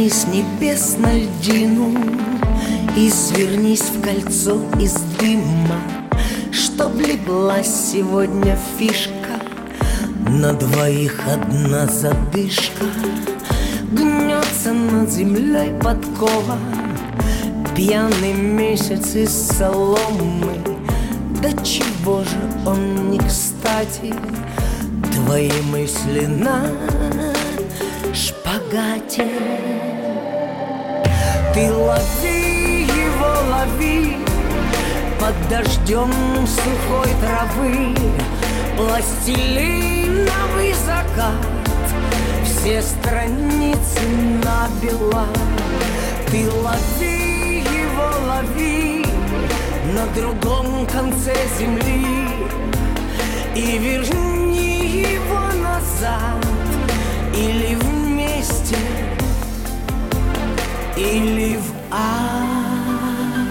Шагни с небес на льдину и свернись в кольцо из дыма, чтоб легла сегодня фишка. На двоих одна задышка. Гнется над землей подкова, пьяный месяц из соломы. Да чего же он не кстати, твои мысли на шпагате. Ты лови его, лови под дождем сухой травы, пластилиновый закат, все страницы набела. Ты лови его, лови на другом конце земли и верни его назад, или вместе, или в ад.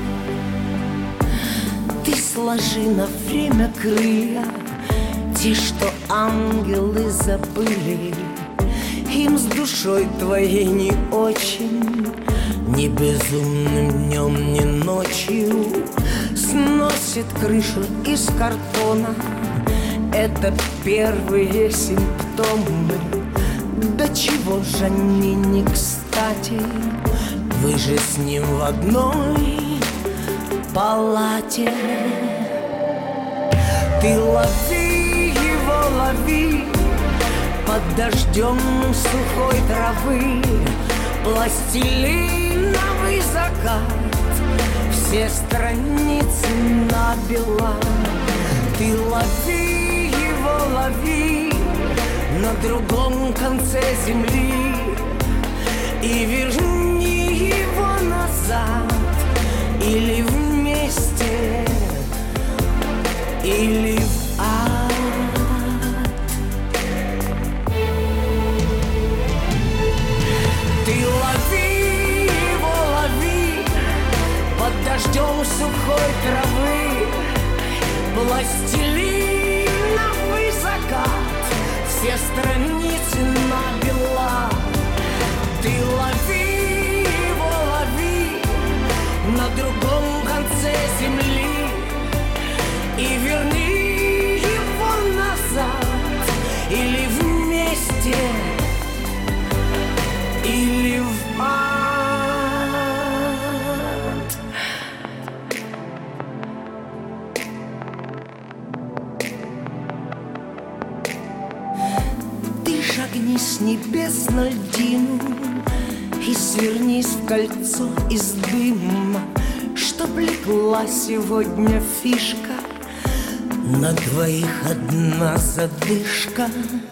Ты сложи на время крылья, те, что ангелы забыли. Им с душой твоей не очень, ни безумным днем, ни ночью. Сносит крышу из картона, это первые симптомы. Да чего же они не кстати, вы же с ним в одной палате. Ты лови его, лови под дождем сухой травы, пластилиновый закат, все страницы набела. Ты лови его, лови на другом конце земли и верни его назад, или вместе, или в ад. Ты лови его, лови под дождем сухой травы, пластилиновый закат, все страницы набела. Ты лови его, лови на другом конце земли и верни его назад, или вместе, или в ад. Ты шагни с небес на льдину и свернись в кольцо из дыма, чтоб легла сегодня фишка. На двоих одна задышка.